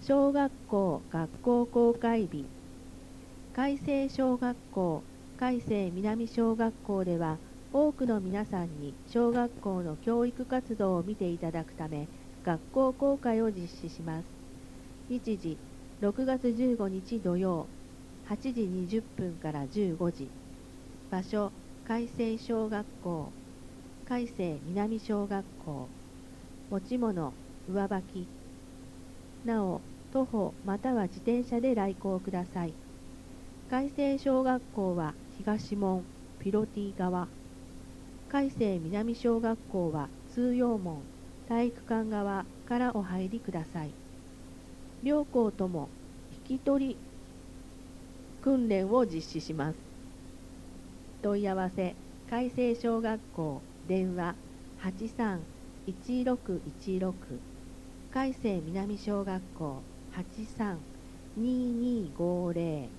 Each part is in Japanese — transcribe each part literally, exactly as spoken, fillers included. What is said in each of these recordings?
小学校学校公開日。海星小学校、海星南小学校では、多くの皆さんに小学校の教育活動を見ていただくため、学校公開を実施します。日時、ろくがつじゅうごにち土曜、はちじにじゅっぷんからじゅうごじ。場所、海星小学校、海星南小学校。持ち物、上履き。なお、徒歩または自転車で来校ください。海星小学校は東門、ピロティ側。海星南小学校は通用門、体育館側からお入りください。両校とも引き取り訓練を実施します。問い合わせ、海星小学校、電話はちさんいちろくいちろく。海星南小学校はちさんににごぜろ。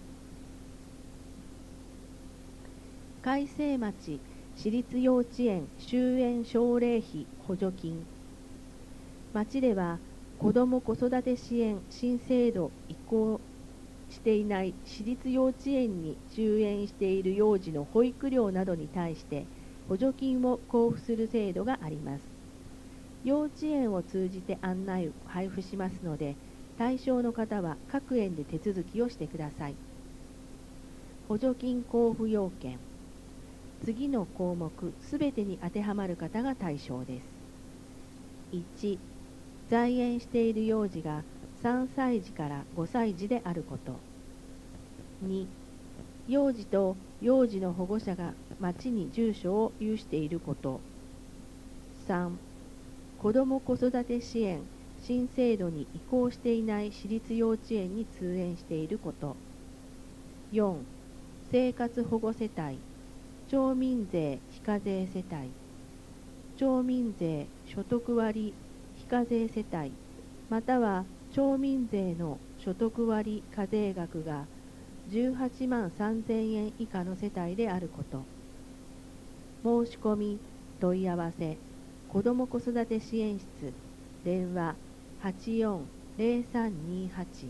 海星町私立幼稚園終園奨励費補助金。町では子ども子育て支援新制度移行していない私立幼稚園に就園している幼児の保育料などに対して補助金を交付する制度があります。幼稚園を通じて案内を配布しますので、対象の方は各園で手続きをしてください。補助金交付要件。次の項目すべてに当てはまる方が対象です。いち、在園している幼児がさんさい児からごさい児であること。に、幼児と幼児の保護者が町に住所を有していること。さん、子ども子育て支援新制度に移行していない私立幼稚園に通園していること。よん、生活保護世帯、町民税非課税世帯、町民税所得割非課税世帯、または町民税の所得割課税額がじゅうはちまんさんぜんえん以下の世帯であること。申し込み、問い合わせ、子ども子育て支援室、電話はちよんぜろさんにはち。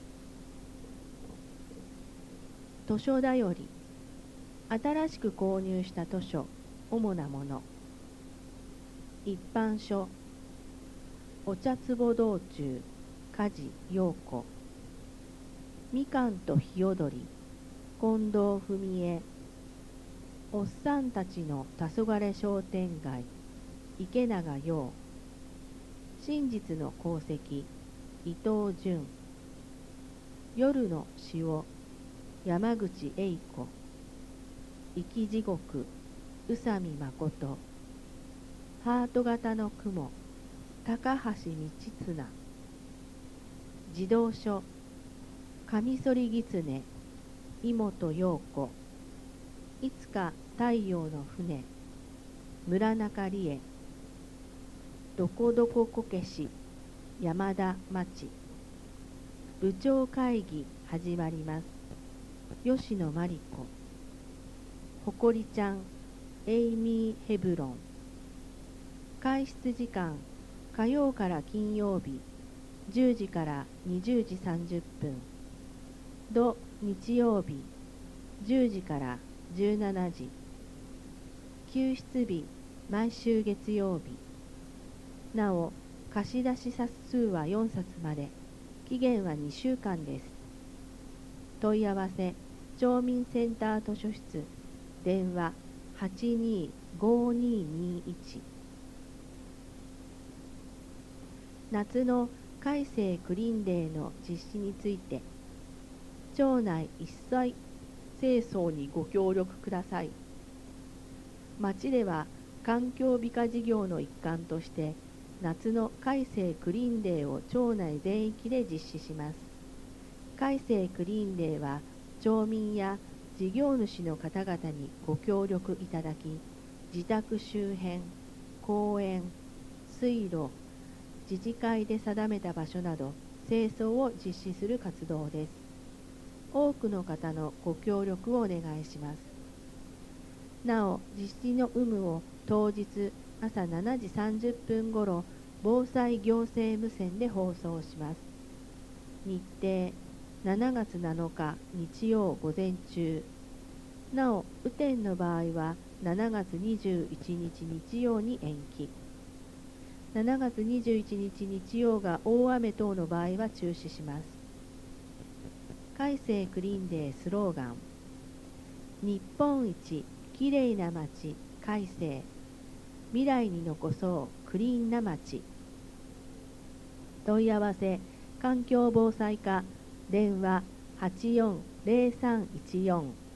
図書だより。新しく購入した図書、主なもの。一般書、お茶壺道中、梶陽子。みかんとひよどり、近藤文江。おっさんたちの黄昏商店街、池永陽。真実の功績、伊藤淳。夜の潮、山口栄子。生き地獄、宇佐美誠。ハート型の雲、高橋道綱。児童書、カミソリ狐、井本陽子。いつか太陽の船、村中理恵。どこどここけし、山田町。部長会議始まります。吉野真理子。ほこりちゃん、エイミー・ヘブロン。開室時間、火曜から金曜日、じゅうじからにじゅうじさんじゅっぷん。土日曜日、じゅうじからじゅうしちじ。休室日、毎週月曜日。なお、貸出冊数はよんさつまで、期限はにしゅうかんです。問い合わせ、町民センター図書室、電話はちにーごーにーにーいち。夏の海星クリーンデーの実施について、町内一切清掃にご協力ください。町では環境美化事業の一環として夏の海星クリーンデーを町内全域で実施します。海星クリーンデーは町民や事業主の方々にご協力いただき、自宅周辺、公園、水路、自治会で定めた場所など清掃を実施する活動です。多くの方のご協力をお願いします。なお、実施の有無を当日朝しちじさんじゅっぷんごろ、防災行政無線で放送します。 日程しちがつなのか日曜午前中。なお、雨天の場合はしちがつにじゅういちにち日曜に延期。しちがつにじゅういちにち日曜が大雨等の場合は中止します。海星クリーンデースローガン。日本一きれいな街海星。未来に残そうクリーンな街。問い合わせ環境防災課電話はちよんゼロさんいちよん